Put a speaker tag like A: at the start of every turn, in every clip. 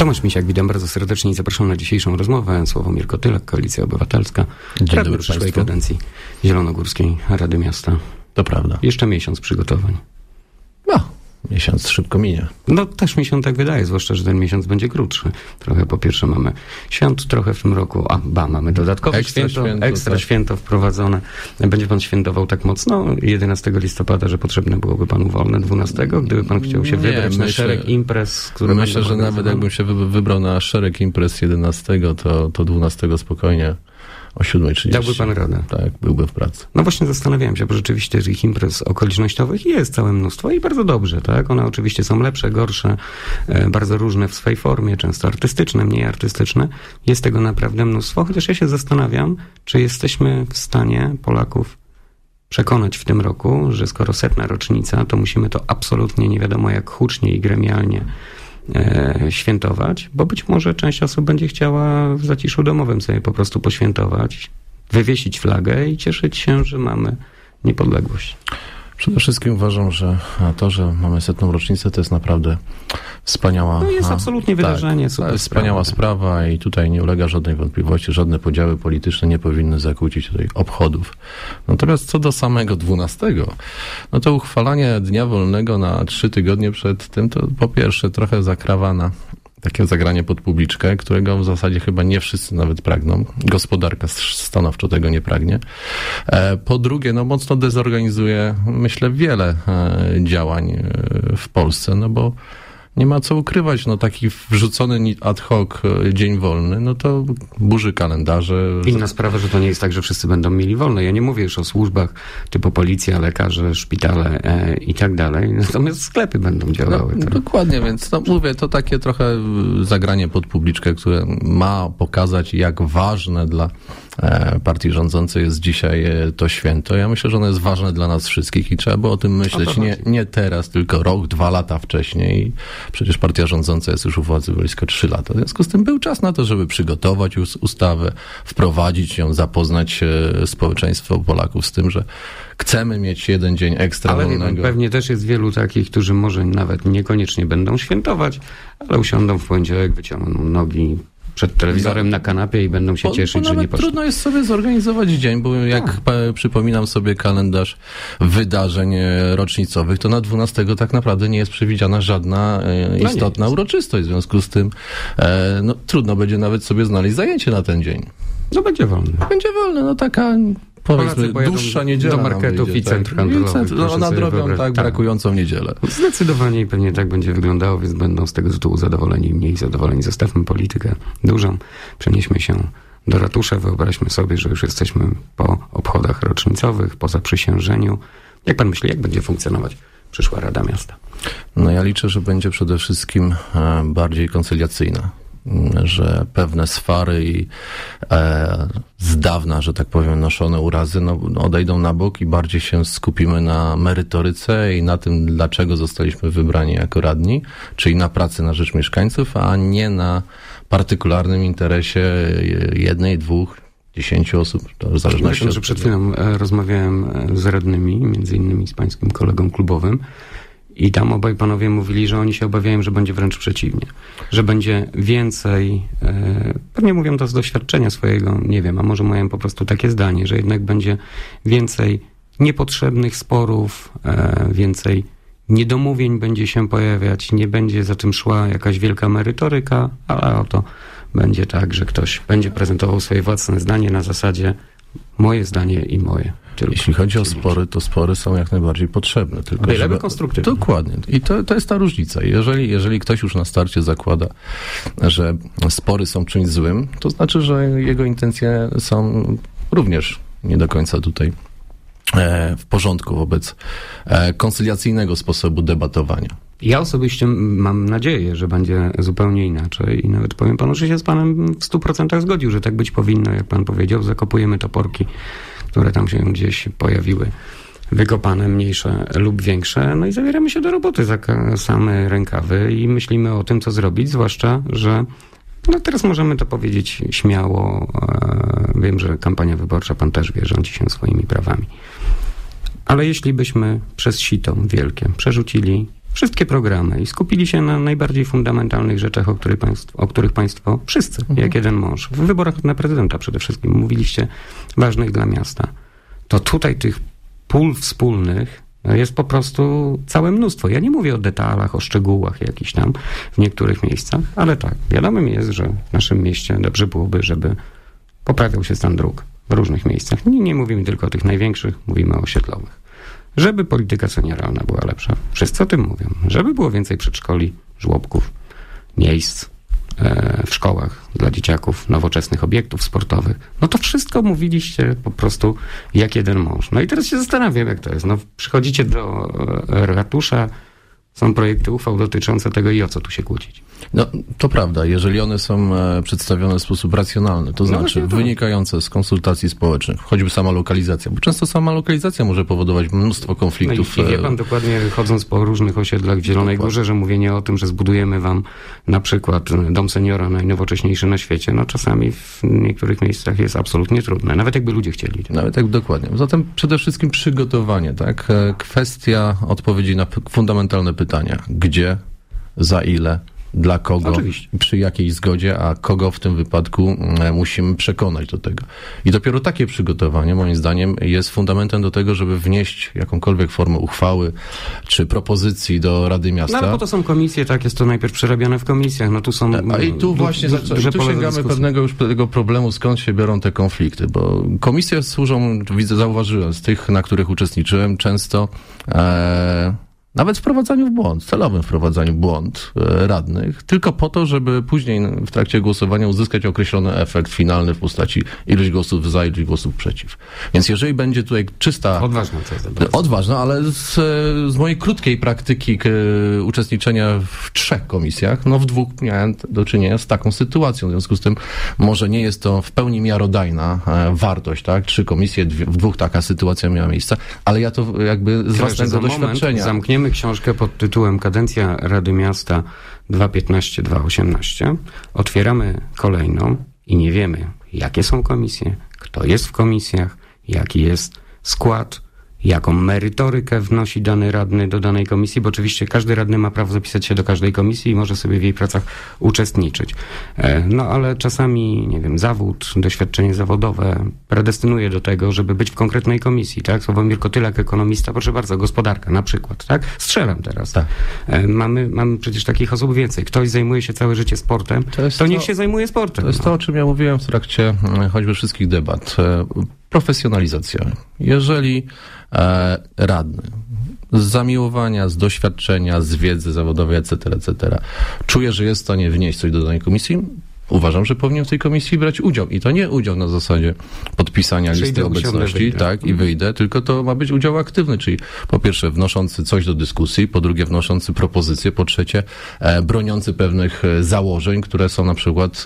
A: Tomasz Misiak, witam bardzo serdecznie i zapraszam na dzisiejszą rozmowę. Sławomir Kotylak, Koalicja Obywatelska.
B: Dzień dobry
A: przyszłej
B: Państwu.
A: kadencji Zielonogórskiej Rady Miasta.
B: To prawda.
A: Jeszcze miesiąc przygotowań.
B: No, miesiąc szybko minie.
A: No też mi się tak wydaje, zwłaszcza, że ten miesiąc będzie krótszy. Trochę po pierwsze mamy świąt trochę w tym roku, mamy dodatkowe ekstra święto wprowadzone. Będzie pan świętował tak mocno 11 listopada, że potrzebne byłoby panu wolne 12, gdyby pan chciał się wybrać na szereg imprez, które
B: myślę, że nawet jakbym się wybrał na szereg imprez 11, to 12 spokojnie o 7:30.
A: Dałby pan radę?
B: Tak, byłbym w pracy.
A: No właśnie zastanawiałem się, bo rzeczywiście tych imprez okolicznościowych jest całe mnóstwo i bardzo dobrze, tak? One oczywiście są lepsze, gorsze, bardzo różne w swej formie, często artystyczne, mniej artystyczne. Jest tego naprawdę mnóstwo, chociaż ja się zastanawiam, czy jesteśmy w stanie Polaków przekonać w tym roku, że skoro 100. rocznica, to musimy to absolutnie nie wiadomo jak hucznie i gremialnie świętować, bo być może część osób będzie chciała w zaciszu domowym sobie po prostu poświętować, wywiesić flagę i cieszyć się, że mamy niepodległość.
B: Przede wszystkim uważam, że to, że mamy 100. rocznicę, to jest naprawdę wspaniała...
A: No jest absolutnie wydarzenie.
B: Tak, to jest wspaniała sprawa i tutaj nie ulega żadnej wątpliwości, żadne podziały polityczne nie powinny zakłócić tutaj obchodów. Natomiast co do samego 12, no to uchwalanie dnia wolnego na 3 tygodnie przed tym, to po pierwsze trochę zakrawa na takie zagranie pod publiczkę, którego w zasadzie chyba nie wszyscy nawet pragną. Gospodarka stanowczo tego nie pragnie. Po drugie, no mocno dezorganizuje, myślę, wiele działań w Polsce, no bo nie ma co ukrywać, no taki wrzucony ad hoc dzień wolny, no to burzy kalendarze.
A: Inna sprawa, że to nie jest tak, że wszyscy będą mieli wolne. Ja nie mówię już o służbach typu policja, lekarze, szpitale i tak dalej. Natomiast sklepy będą działały.
B: No, dokładnie, więc no, mówię, to takie trochę zagranie pod publiczkę, które ma pokazać, jak ważne dla partii rządzącej jest dzisiaj to święto. Ja myślę, że ono jest ważne dla nas wszystkich i trzeba było o tym myśleć nie teraz, tylko rok, 2 lata wcześniej. Przecież partia rządząca jest już u władzy blisko 3 lata. W związku z tym był czas na to, żeby przygotować ustawę, wprowadzić ją, zapoznać społeczeństwo Polaków z tym, że chcemy mieć jeden dzień ekstra wolnego.
A: Ale pewnie też jest wielu takich, którzy może nawet niekoniecznie będą świętować, ale usiądą w poniedziałek, wyciągną nogi przed telewizorem na kanapie i będą się cieszyć, że nie poszli.
B: Trudno jest sobie zorganizować dzień, bo jak przypominam sobie kalendarz wydarzeń rocznicowych, to na 12 tak naprawdę nie jest przewidziana żadna istotna uroczystość. W związku z tym trudno będzie nawet sobie znaleźć zajęcie na ten dzień.
A: No będzie wolny.
B: Będzie wolny, no taka... Powiedzmy, dłuższa niedziela.
A: Do marketów i centr handlowych.
B: Nadrobią brakującą niedzielę.
A: Zdecydowanie pewnie tak będzie wyglądało, więc będą z tego tytułu zadowoleni i mniej zadowoleni. Zostawmy politykę dużą, przenieśmy się do ratusza, wyobraźmy sobie, że już jesteśmy po obchodach rocznicowych, po zaprzysiężeniu. Jak pan myśli, jak będzie funkcjonować przyszła Rada Miasta?
B: No ja liczę, że będzie przede wszystkim bardziej koncyliacyjna. Że pewne swary i z dawna, że tak powiem, noszone urazy odejdą na bok i bardziej się skupimy na merytoryce i na tym, dlaczego zostaliśmy wybrani jako radni, czyli na pracy na rzecz mieszkańców, a nie na partykularnym interesie 1, 2, 10 osób. To w zależności od
A: że przed chwilą rozmawiałem z radnymi, między innymi z pańskim kolegą klubowym, i tam obaj panowie mówili, że oni się obawiają, że będzie wręcz przeciwnie. Że będzie więcej, pewnie mówią to z doświadczenia swojego, nie wiem, a może mają po prostu takie zdanie, że jednak będzie więcej niepotrzebnych sporów, więcej niedomówień będzie się pojawiać, nie będzie za tym szła jakaś wielka merytoryka, ale oto będzie tak, że ktoś będzie prezentował swoje własne zdanie na zasadzie moje zdanie i moje.
B: Jeśli chodzi o spory, to spory są jak najbardziej potrzebne.
A: Tylko konstruktywne.
B: Dokładnie. I to jest ta różnica. Jeżeli ktoś już na starcie zakłada, że spory są czymś złym, to znaczy, że jego intencje są również nie do końca tutaj w porządku wobec koncyliacyjnego sposobu debatowania.
A: Ja osobiście mam nadzieję, że będzie zupełnie inaczej i nawet powiem panu, że się z panem w 100% zgodził, że tak być powinno, jak pan powiedział, zakopujemy toporki, które tam się gdzieś pojawiły, wykopane, mniejsze lub większe, no i zabieramy się do roboty za same rękawy i myślimy o tym, co zrobić, zwłaszcza, że teraz możemy to powiedzieć śmiało, wiem, że kampania wyborcza, pan też wie, rządzi się swoimi prawami. Ale jeśli byśmy przez sito wielkie przerzucili wszystkie programy i skupili się na najbardziej fundamentalnych rzeczach, o których państwo wszyscy, jak jeden mąż, w wyborach na prezydenta przede wszystkim mówiliście, ważnych dla miasta. To tutaj tych pól wspólnych jest po prostu całe mnóstwo. Ja nie mówię o detalach, o szczegółach jakichś tam w niektórych miejscach, ale tak, wiadomym jest, że w naszym mieście dobrze byłoby, żeby poprawiał się stan dróg w różnych miejscach. Nie mówimy tylko o tych największych, mówimy o osiedlowych. Żeby polityka senioralna była lepsza. Wszyscy o tym mówią. Żeby było więcej przedszkoli, żłobków, miejsc w szkołach dla dzieciaków, nowoczesnych obiektów sportowych. No to wszystko mówiliście po prostu jak jeden mąż. No i teraz się zastanawiam, jak to jest. No przychodzicie do ratusza, są projekty uchwał dotyczące tego i o co tu się kłócić.
B: No, to prawda, jeżeli one są przedstawione w sposób racjonalny, to znaczy wynikające z konsultacji społecznych, choćby sama lokalizacja, bo często sama lokalizacja może powodować mnóstwo konfliktów.
A: No i wie pan dokładnie, chodząc po różnych osiedlach w Zielonej Górze, że mówienie o tym, że zbudujemy wam na przykład dom seniora najnowocześniejszy na świecie, no czasami w niektórych miejscach jest absolutnie trudne, nawet jakby ludzie chcieli.
B: Nawet tak, dokładnie. Zatem przede wszystkim przygotowanie, tak? Kwestia odpowiedzi na fundamentalne pytania. Gdzie, za ile, dla kogo,
A: oczywiście,
B: przy jakiej zgodzie, a kogo w tym wypadku musimy przekonać do tego. I dopiero takie przygotowanie, moim zdaniem, jest fundamentem do tego, żeby wnieść jakąkolwiek formę uchwały czy propozycji do Rady Miasta.
A: No ale po to są komisje, tak, jest to najpierw przerabiane w komisjach, no tu są...
B: A i tu właśnie tu sięgamy pewnego już tego problemu, skąd się biorą te konflikty, bo komisje służą, zauważyłem, z tych, na których uczestniczyłem, często nawet wprowadzaniu w błąd, celowym wprowadzaniu w błąd radnych, tylko po to, żeby później w trakcie głosowania uzyskać określony efekt finalny w postaci ilość głosów za, ilość głosów przeciw. Więc jeżeli będzie tutaj czysta... Odważna, ale z mojej krótkiej praktyki uczestniczenia w 3 komisjach, no w 2 miałem do czynienia z taką sytuacją. W związku z tym może nie jest to w pełni miarodajna wartość, tak? 3 komisje, w 2 taka sytuacja miała miejsce, ale ja to jakby z własnego doświadczenia...
A: Zamkniemy książkę pod tytułem Kadencja Rady Miasta 2015-2018. Otwieramy kolejną i nie wiemy, jakie są komisje, kto jest w komisjach, jaki jest skład, jaką merytorykę wnosi dany radny do danej komisji, bo oczywiście każdy radny ma prawo zapisać się do każdej komisji i może sobie w jej pracach uczestniczyć. No ale czasami, nie wiem, zawód, doświadczenie zawodowe predestynuje do tego, żeby być w konkretnej komisji, tak? Sławomir Kotylak, ekonomista, proszę bardzo, gospodarka na przykład, tak? Strzelam teraz. Tak. Mamy przecież takich osób więcej. Ktoś zajmuje się całe życie sportem, to niech się zajmuje sportem.
B: To jest to, o czym ja mówiłem w trakcie choćby wszystkich debat. Profesjonalizacja. Jeżeli radny z zamiłowania, z doświadczenia, z wiedzy zawodowej, etc., czuje, że jest w stanie wnieść coś do danej komisji, uważam, że powinien w tej komisji brać udział. I to nie udział na zasadzie podpisania listy obecności, tak, i wyjdę, tylko to ma być udział aktywny, czyli po pierwsze wnoszący coś do dyskusji, po drugie wnoszący propozycje, po trzecie broniący pewnych założeń, które są na przykład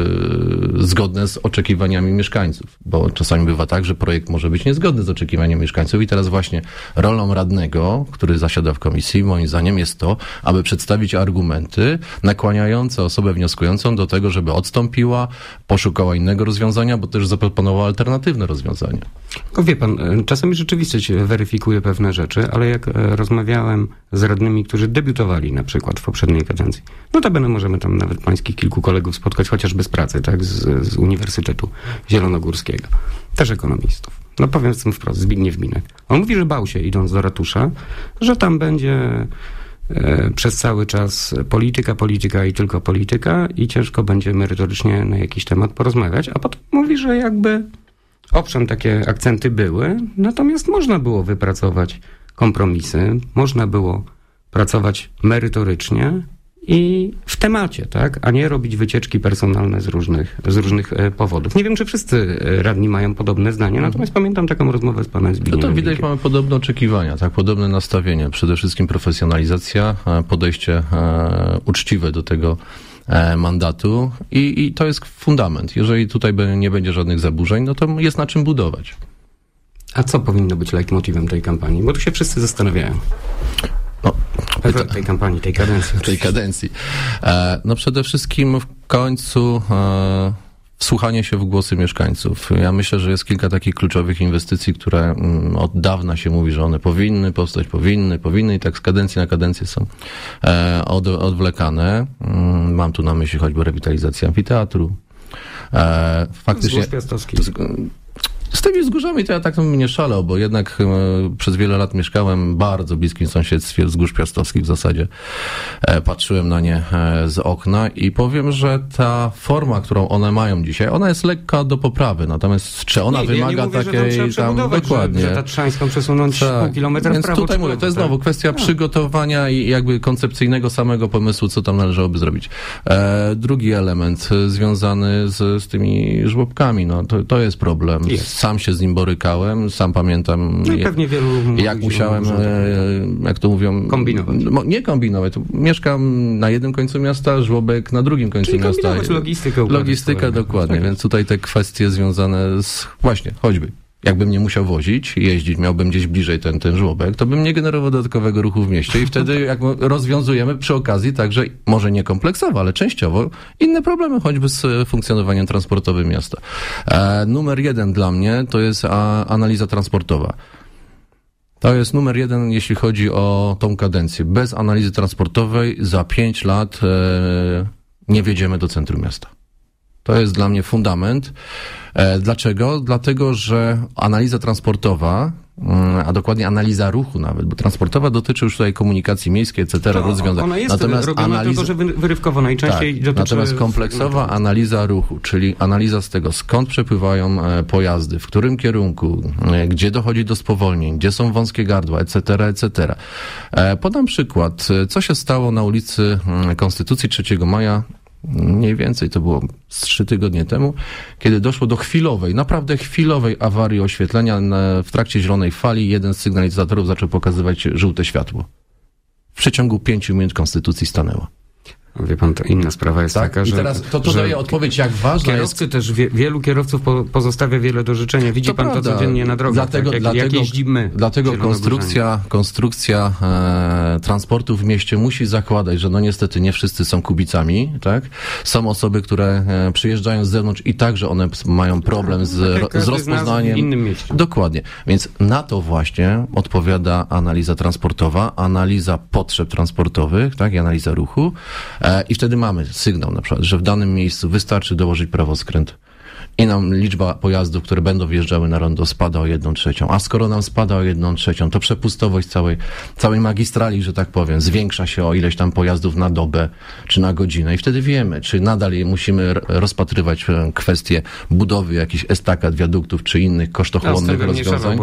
B: zgodne z oczekiwaniami mieszkańców. Bo czasami bywa tak, że projekt może być niezgodny z oczekiwaniem mieszkańców i teraz właśnie rolą radnego, który zasiada w komisji, moim zdaniem jest to, aby przedstawić argumenty nakłaniające osobę wnioskującą do tego, żeby odstąpiła, poszukała innego rozwiązania, bo też zaproponowała alternatywne rozwiązanie.
A: No wie pan, czasami rzeczywistość weryfikuje pewne rzeczy, ale jak rozmawiałem z radnymi, którzy debiutowali na przykład w poprzedniej kadencji, notabene możemy tam nawet pańskich kilku kolegów spotkać, chociażby z pracy, tak, z Uniwersytetu Zielonogórskiego, też ekonomistów. No powiem z tym wprost, Zbigniew Binek. On mówi, że bał się, idąc do ratusza, że tam będzie przez cały czas polityka i tylko polityka i ciężko będzie merytorycznie na jakiś temat porozmawiać, a potem mówi, że jakby owszem, takie akcenty były, natomiast można było wypracować kompromisy, można było pracować merytorycznie i w temacie, tak, a nie robić wycieczki personalne z różnych powodów. Nie wiem, czy wszyscy radni mają podobne zdanie, natomiast pamiętam taką rozmowę z panem Zbigniewem.
B: No to widać, mamy podobne oczekiwania, tak, podobne nastawienie. Przede wszystkim profesjonalizacja, podejście uczciwe do tego mandatu i to jest fundament. Jeżeli tutaj nie będzie żadnych zaburzeń, no to jest na czym budować.
A: A co powinno być leitmotivem tej kampanii? Bo tu się wszyscy zastanawiają. Tej kampanii, tej kadencji.
B: No przede wszystkim w końcu wsłuchanie się w głosy mieszkańców. Ja myślę, że jest kilka takich kluczowych inwestycji, które od dawna się mówi, że one powinny powstać, powinny i tak z kadencji na kadencję są odwlekane. Mam tu na myśli choćby rewitalizację amfiteatru. Faktycznie
A: Wzgórz Piastowski.
B: Z tymi wzgórzami to ja tak nie szalał, bo jednak przez wiele lat mieszkałem w bardzo bliskim sąsiedztwie wzgórz piastowskich w zasadzie. Patrzyłem na nie z okna i powiem, że ta forma, którą one mają dzisiaj, ona jest lekka do poprawy, natomiast czy ona wymaga
A: ja nie mówię,
B: takiej
A: tam
B: dokładnie.
A: Że Tatrzańską przesunąć pół kilometra
B: Więc
A: w prawo.
B: tutaj mówię, to jest znowu kwestia przygotowania i jakby koncepcyjnego samego pomysłu, co tam należałoby zrobić. Drugi element związany z tymi żłobkami, no to jest problem. Sam się z nim borykałem, sam pamiętam,
A: no i pewnie wielu
B: jak musiałem, jak to mówią,
A: kombinować.
B: Nie kombinować. Mieszkam na jednym końcu miasta, żłobek na drugim końcu miasta. Logistyka dokładnie, więc tutaj te kwestie związane z właśnie, choćby. Jakbym nie musiał wozić, jeździć, miałbym gdzieś bliżej ten żłobek, to bym nie generował dodatkowego ruchu w mieście i wtedy jak rozwiązujemy przy okazji także, może nie kompleksowo, ale częściowo, inne problemy, choćby z funkcjonowaniem transportowym miasta. Numer 1 dla mnie to jest analiza transportowa. To jest numer 1, jeśli chodzi o tą kadencję. Bez analizy transportowej za 5 lat nie wjedziemy do centrum miasta. To jest dla mnie fundament. Dlaczego? Dlatego, że analiza transportowa, a dokładnie analiza ruchu nawet, bo transportowa dotyczy już tutaj komunikacji miejskiej, etc. rozwiązań.
A: Ona jest robiona tylko, że wyrywkowo najczęściej dotyczy...
B: Natomiast kompleksowa analiza ruchu, czyli analiza z tego, skąd przepływają pojazdy, w którym kierunku, gdzie dochodzi do spowolnień, gdzie są wąskie gardła, etc., etc. Podam przykład. Co się stało na ulicy Konstytucji 3 Maja, mniej więcej to było z 3 tygodnie temu, kiedy doszło do naprawdę chwilowej awarii oświetlenia. W trakcie zielonej fali jeden z sygnalizatorów zaczął pokazywać żółte światło. W przeciągu 5 minut Konstytucji stanęło.
A: Wie pan, to inna sprawa jest taka, że...
B: I teraz to daje odpowiedź, jak ważna
A: kierowcy
B: jest...
A: też, wielu kierowców pozostawia wiele do życzenia. Widzi pan to codziennie na drogach, jak jeździmy.
B: Dlatego konstrukcja transportu w mieście musi zakładać, że no niestety nie wszyscy są kubicami, tak? Są osoby, które przyjeżdżają z zewnątrz i także one mają problem z rozpoznaniem.
A: W innym mieście.
B: Dokładnie. Więc na to właśnie odpowiada analiza transportowa, analiza potrzeb transportowych, tak? I analiza ruchu. I wtedy mamy sygnał na przykład, że w danym miejscu wystarczy dołożyć prawoskręt i nam liczba pojazdów, które będą wjeżdżały na rondo, spada o 1/3. A skoro nam spada o 1/3, to przepustowość całej magistrali, że tak powiem, zwiększa się o ileś tam pojazdów na dobę czy na godzinę. I wtedy wiemy, czy nadal musimy rozpatrywać kwestię budowy jakichś estakad, wiaduktów czy innych kosztochłonnych rozwiązań.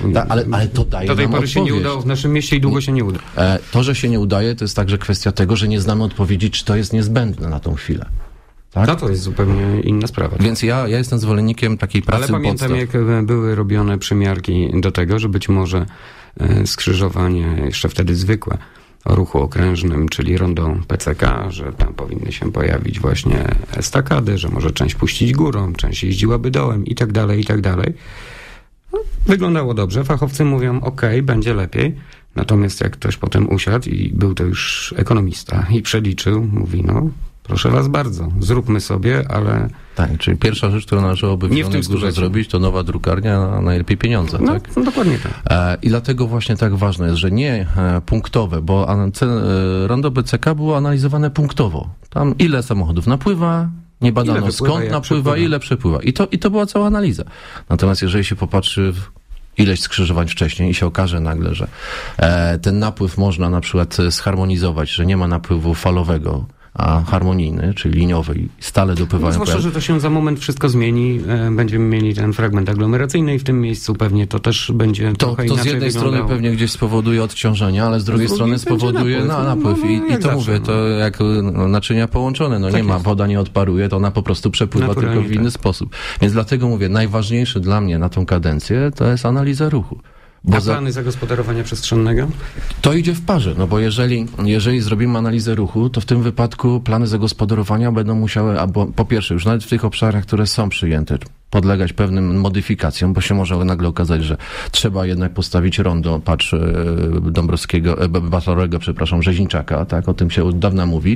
B: Ale to daje
A: do tej
B: nam
A: pory
B: odpowiedź.
A: się nie udało w naszym mieście i długo się nie uda.
B: To, że się nie udaje, to jest także kwestia tego, że nie znamy odpowiedzi, czy to jest niezbędne na tą chwilę. Tak?
A: To jest zupełnie inna sprawa.
B: Więc ja jestem zwolennikiem takiej pracy.
A: Ale pamiętam, jak były robione przymiarki do tego, że być może skrzyżowanie, jeszcze wtedy zwykłe, o ruchu okrężnym, czyli rondo PCK, że tam powinny się pojawić właśnie estakady, że może część puścić górą, część jeździłaby dołem i tak dalej, i tak dalej. No, wyglądało dobrze. Fachowcy mówią, będzie lepiej. Natomiast jak ktoś potem usiadł i był to już ekonomista i przeliczył, mówi, proszę was bardzo, zróbmy sobie, ale...
B: Tak, czyli pierwsza rzecz, którą należałoby w Zielonej Górze zrobić, to nowa drukarnia, a najlepiej pieniądze, tak?
A: No, dokładnie tak.
B: I dlatego właśnie tak ważne jest, że nie punktowe, bo rondo BCK było analizowane punktowo. Tam ile samochodów napływa, nie badano skąd napływa, ile przepływa. I to była cała analiza. Natomiast jeżeli się popatrzy ileś skrzyżowań wcześniej i się okaże nagle, że ten napływ można na przykład zharmonizować, że nie ma napływu falowego, a harmonijny, czyli liniowy i stale dopływają.
A: Zwłaszcza, że to się za moment wszystko zmieni. Będziemy mieli ten fragment aglomeracyjny i w tym miejscu pewnie to też będzie trochę inaczej
B: z jednej strony pewnie gdzieś spowoduje odciążenia, ale z drugiej strony spowoduje napływ. I to mówię, to jak naczynia połączone. Tak nie ma, woda nie odparuje, to ona po prostu przepływa naturalnie, tylko w inny sposób. Więc dlatego mówię, najważniejsze dla mnie na tą kadencję to jest analiza ruchu.
A: A plany zagospodarowania przestrzennego?
B: To idzie w parze, bo jeżeli zrobimy analizę ruchu, to w tym wypadku plany zagospodarowania będą musiały, albo po pierwsze, już nawet w tych obszarach, które są przyjęte, podlegać pewnym modyfikacjom, bo się może nagle okazać, że trzeba jednak postawić rondo, patrz Batorego, Rzeźniczaka, tak, o tym się od dawna mówi,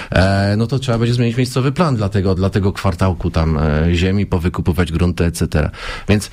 B: no to trzeba będzie zmienić miejscowy plan dla tego kwartałku tam ziemi, powykupywać grunty, etc. Więc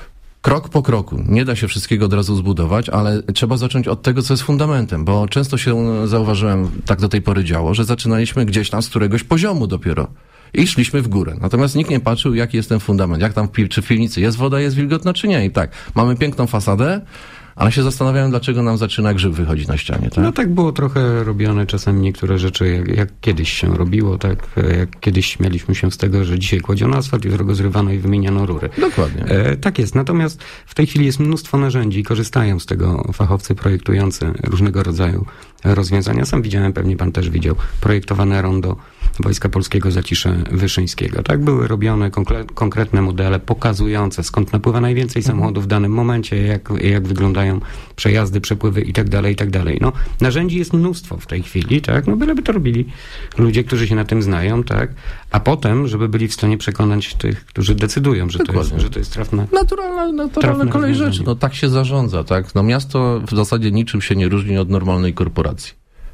B: krok po kroku. Nie da się wszystkiego od razu zbudować, ale trzeba zacząć od tego, co jest fundamentem, bo często się, zauważyłem, tak do tej pory działo, że zaczynaliśmy gdzieś tam z któregoś poziomu dopiero i szliśmy w górę. Natomiast nikt nie patrzył, jaki jest ten fundament, jak tam czy w piwnicy jest woda, jest wilgotna, czy nie. I tak, mamy piękną fasadę, ale się zastanawiałem, dlaczego nam zaczyna grzyb wychodzić na ścianie, tak?
A: No tak było trochę robione czasami niektóre rzeczy, jak kiedyś się robiło, tak? Jak kiedyś śmialiśmy się z tego, że dzisiaj kładziono asfalt, jutro go zrywano i wymieniano rury.
B: Dokładnie.
A: Tak jest. Natomiast w tej chwili jest mnóstwo narzędzi, korzystają z tego fachowcy projektujący różnego rodzaju rozwiązania. Sam widziałem, pewnie pan też widział, projektowane rondo Wojska Polskiego Zacisze Wyszyńskiego. Tak były robione konkretne modele pokazujące, skąd napływa najwięcej samochodów w danym momencie, jak wyglądają przejazdy, przepływy i tak dalej, i tak dalej. No, narzędzi jest mnóstwo w tej chwili, tak? No byleby to robili ludzie, którzy się na tym znają, tak? A potem, żeby byli w stanie przekonać tych, którzy decydują, że to jest trafne.
B: Naturalna kolej rzeczy. No tak się zarządza, tak? No miasto w zasadzie niczym się nie różni od normalnej korporacji.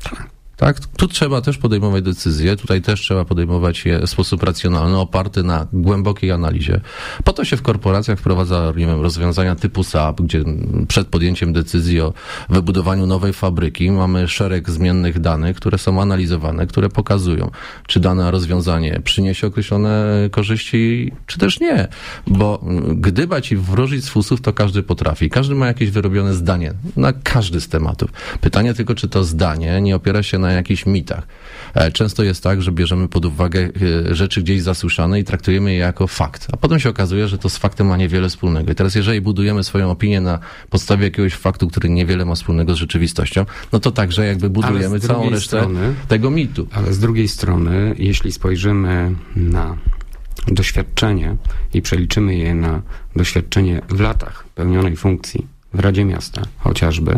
B: Tak, tu trzeba też podejmować decyzje, tutaj też trzeba podejmować je w sposób racjonalny, oparty na głębokiej analizie. Po to się w korporacjach wprowadza, nie wiem, rozwiązania typu SAP, gdzie przed podjęciem decyzji o wybudowaniu nowej fabryki mamy szereg zmiennych danych, które są analizowane, które pokazują, czy dane rozwiązanie przyniesie określone korzyści, czy też nie. Bo gdybać i wróżyć z fusów to każdy potrafi. Każdy ma jakieś wyrobione zdanie na każdy z tematów. Pytanie tylko, czy to zdanie nie opiera się na jakichś mitach. Często jest tak, że bierzemy pod uwagę rzeczy gdzieś zasłyszane i traktujemy je jako fakt, a potem się okazuje, że to z faktem ma niewiele wspólnego. I teraz jeżeli budujemy swoją opinię na podstawie jakiegoś faktu, który niewiele ma wspólnego z rzeczywistością, no to także jakby budujemy całą resztę tego mitu.
A: Ale z drugiej strony, jeśli spojrzymy na doświadczenie i przeliczymy je na doświadczenie w latach pełnionej funkcji w Radzie Miasta chociażby,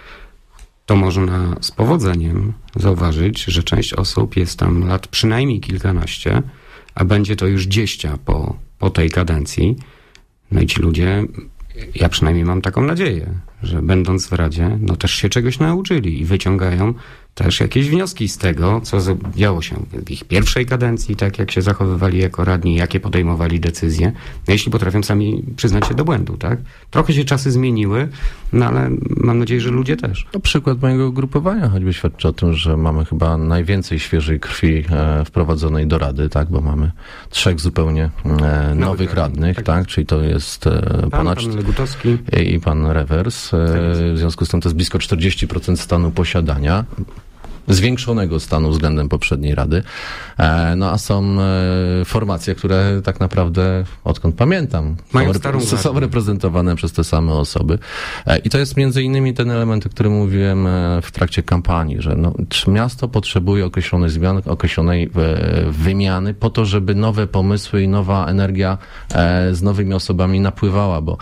A: to można z powodzeniem zauważyć, że część osób jest tam lat przynajmniej kilkanaście, a będzie to już 10 po tej kadencji. No i ci ludzie, ja przynajmniej mam taką nadzieję, że będąc w Radzie, no też się czegoś nauczyli i wyciągają też jakieś wnioski z tego, co działo się w ich pierwszej kadencji, tak jak się zachowywali jako radni, jakie podejmowali decyzje, no jeśli potrafią sami przyznać się do błędu, tak? Trochę się czasy zmieniły, no ale mam nadzieję, że ludzie też.
B: No, przykład mojego ugrupowania choćby świadczy o tym, że mamy chyba najwięcej świeżej krwi wprowadzonej do Rady, tak? Bo mamy 3 zupełnie nowych radnych, tak? Czyli to jest
A: pan Legutowski
B: i pan Rewers. W związku z tym to jest blisko 40% stanu posiadania. Zwiększonego stanu względem poprzedniej Rady. No a są formacje, które tak naprawdę, odkąd pamiętam, są reprezentowane przez te same osoby. I to jest między innymi ten element, o którym mówiłem w trakcie kampanii, że no, miasto potrzebuje określonych zmian, określonej wymiany po to, żeby nowe pomysły i nowa energia z nowymi osobami napływała, bo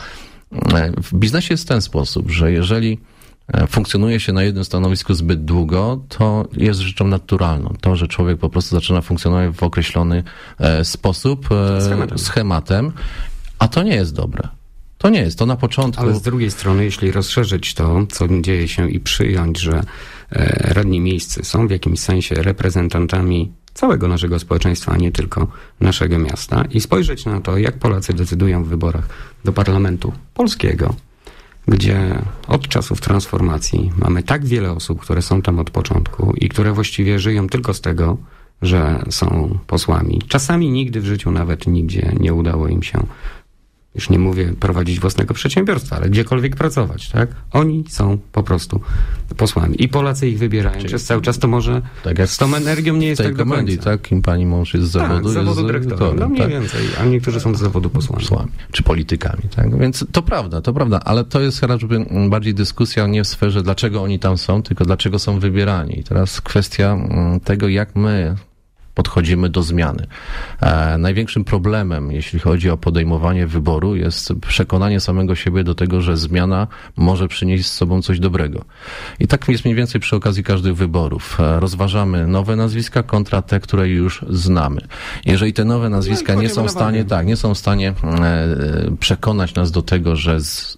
B: w biznesie jest w ten sposób, że jeżeli funkcjonuje się na jednym stanowisku zbyt długo, to jest rzeczą naturalną. To, że człowiek po prostu zaczyna funkcjonować w określony sposób, schematem, a to nie jest dobre. To nie jest, to na początku...
A: Ale z drugiej strony, jeśli rozszerzyć to, co dzieje się i przyjąć, że radni miejscy są w jakimś sensie reprezentantami całego naszego społeczeństwa, a nie tylko naszego miasta i spojrzeć na to, jak Polacy decydują w wyborach do Parlamentu Polskiego, gdzie od czasów transformacji mamy tak wiele osób, które są tam od początku i które właściwie żyją tylko z tego, że są posłami. Czasami nigdy w życiu nawet nigdzie nie udało im się, już nie mówię prowadzić własnego przedsiębiorstwa, ale gdziekolwiek pracować, tak? Oni są po prostu posłami. I Polacy ich wybierają. Czyli przez cały czas to może tak z tą energią nie jest tak do końca.
B: Tak, kim pani mąż jest z zawodu?
A: Tak, z zawodu dyrektora. No mniej więcej, a niektórzy są z zawodu posłami.
B: Czy politykami, tak? Więc to prawda, ale to jest raczej bardziej dyskusja nie w sferze, dlaczego oni tam są, tylko dlaczego są wybierani. I teraz kwestia tego, jak my podchodzimy do zmiany. Największym problemem, jeśli chodzi o podejmowanie wyboru, jest przekonanie samego siebie do tego, że zmiana może przynieść z sobą coś dobrego. I tak jest mniej więcej przy okazji każdych wyborów. Rozważamy nowe nazwiska kontra te, które już znamy. Jeżeli te nowe nazwiska nie są w stanie przekonać nas do tego, że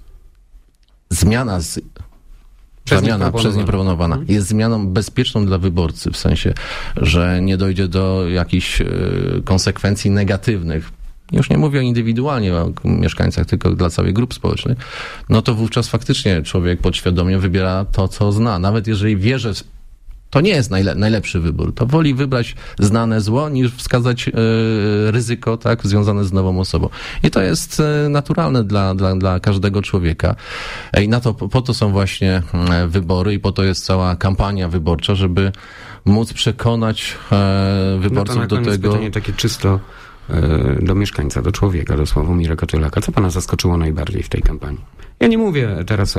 B: zamiana przez nieproponowana jest zmianą bezpieczną dla wyborcy, w sensie, że nie dojdzie do jakichś konsekwencji negatywnych. Już nie mówię indywidualnie o mieszkańcach, tylko dla całych grup społecznych, no to wówczas faktycznie człowiek podświadomie wybiera to, co zna. Nawet jeżeli wie, że to nie jest najlepszy wybór, to woli wybrać znane zło, niż wskazać ryzyko, tak, związane z nową osobą. I to jest naturalne dla każdego człowieka. I po to są właśnie wybory i po to jest cała kampania wyborcza, żeby móc przekonać wyborców do tego.
A: Pytanie takie czysto do mieszkańca, do człowieka, do Sławomira Kotylaka. Co pana zaskoczyło najbardziej w tej kampanii? Ja nie mówię teraz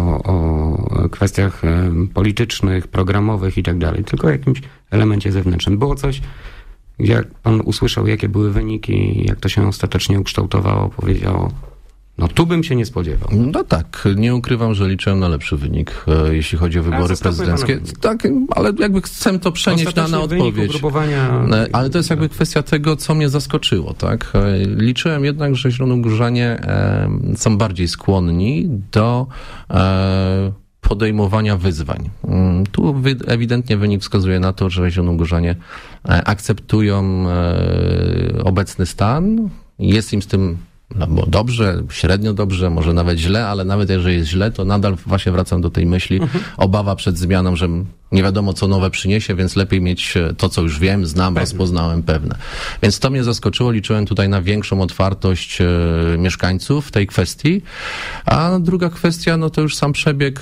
A: o kwestiach politycznych, programowych i tak dalej, tylko o jakimś elemencie zewnętrznym. Było coś, jak pan usłyszał, jakie były wyniki, jak to się ostatecznie ukształtowało, powiedział, no tu bym się nie spodziewał.
B: No tak, nie ukrywam, że liczyłem na lepszy wynik, jeśli chodzi o wybory prezydenckie. Tak, ale jakby chcę to przenieść na odpowiedź. Ale to jest jakby kwestia tego, co mnie zaskoczyło, tak? Liczyłem jednak, że zielonogórzanie są bardziej skłonni do podejmowania wyzwań. Tu ewidentnie wynik wskazuje na to, że zielonogórzanie akceptują obecny stan, jest im z tym dobrze, średnio dobrze, może nawet źle, ale nawet jeżeli jest źle, to nadal właśnie wracam do tej myśli, obawa przed zmianą, że nie wiadomo, co nowe przyniesie, więc lepiej mieć to, co już wiem, znam, rozpoznałem, pewne. Więc to mnie zaskoczyło, liczyłem tutaj na większą otwartość mieszkańców w tej kwestii, a druga kwestia, no to już sam przebieg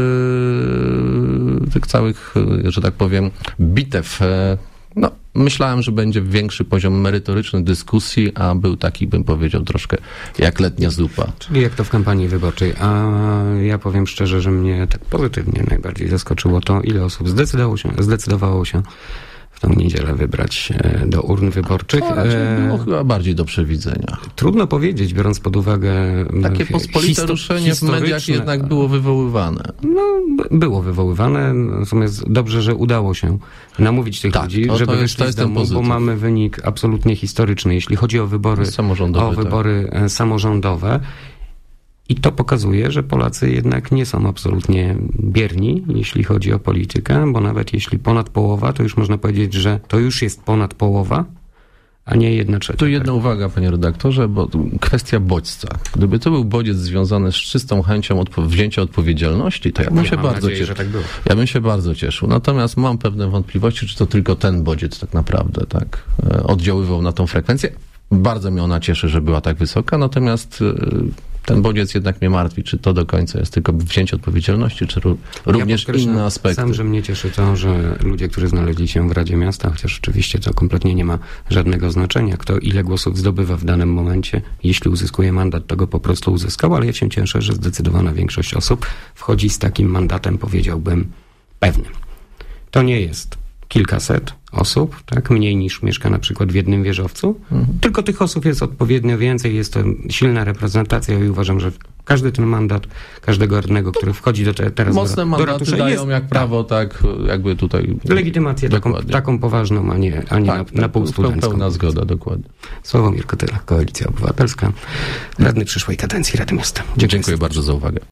B: tych całych, że tak powiem, bitew. No, myślałem, że będzie większy poziom merytoryczny dyskusji, a był taki, bym powiedział, troszkę jak letnia zupa.
A: Czyli jak to w kampanii wyborczej. A ja powiem szczerze, że mnie tak pozytywnie najbardziej zaskoczyło to, ile osób zdecydowało się w tą niedzielę wybrać do urn wyborczych.
B: To było chyba bardziej do przewidzenia.
A: Trudno powiedzieć, biorąc pod uwagę
B: takie pospolite ruszenie w mediach jednak było wywoływane.
A: No, było wywoływane, natomiast dobrze, że udało się namówić tych ludzi, żeby wyszli z domu, bo mamy wynik absolutnie historyczny, jeśli chodzi o wybory samorządowe. I to pokazuje, że Polacy jednak nie są absolutnie bierni, jeśli chodzi o politykę, bo nawet jeśli ponad połowa, to już można powiedzieć, że to już jest ponad połowa, a nie 1/3.
B: Tu jedna uwaga, panie redaktorze, bo kwestia bodźca. Gdyby to był bodziec związany z czystą chęcią wzięcia odpowiedzialności, to ja bym się bardzo cieszył.
A: Że tak było.
B: Ja bym się bardzo cieszył. Natomiast mam pewne wątpliwości, czy to tylko ten bodziec tak naprawdę tak oddziaływał na tą frekwencję. Bardzo mnie ona cieszy, że była tak wysoka, natomiast ten bodziec jednak mnie martwi, czy to do końca jest tylko wzięcie odpowiedzialności, czy również inne aspekty.
A: Sam, że mnie cieszy to, że ludzie, którzy znaleźli się w Radzie Miasta, chociaż oczywiście to kompletnie nie ma żadnego znaczenia, kto ile głosów zdobywa w danym momencie, jeśli uzyskuje mandat, to go po prostu uzyskał, ale ja się cieszę, że zdecydowana większość osób wchodzi z takim mandatem, powiedziałbym, pewnym. To nie jest kilkaset osób, tak, mniej niż mieszka na przykład w jednym wieżowcu, tylko tych osób jest odpowiednio więcej, jest to silna reprezentacja i uważam, że każdy ten mandat, każdego radnego, który wchodzi teraz
B: mocne mandaty ratusza, dają jak prawo, tak, jakby tutaj...
A: Legitymację taką poważną, a nie na półstudencką.
B: Pełna zgoda, dokładnie.
A: Sławomir Kotylak, Koalicja Obywatelska, radny przyszłej kadencji Rady Miasta.
B: Dziękuję bardzo za uwagę.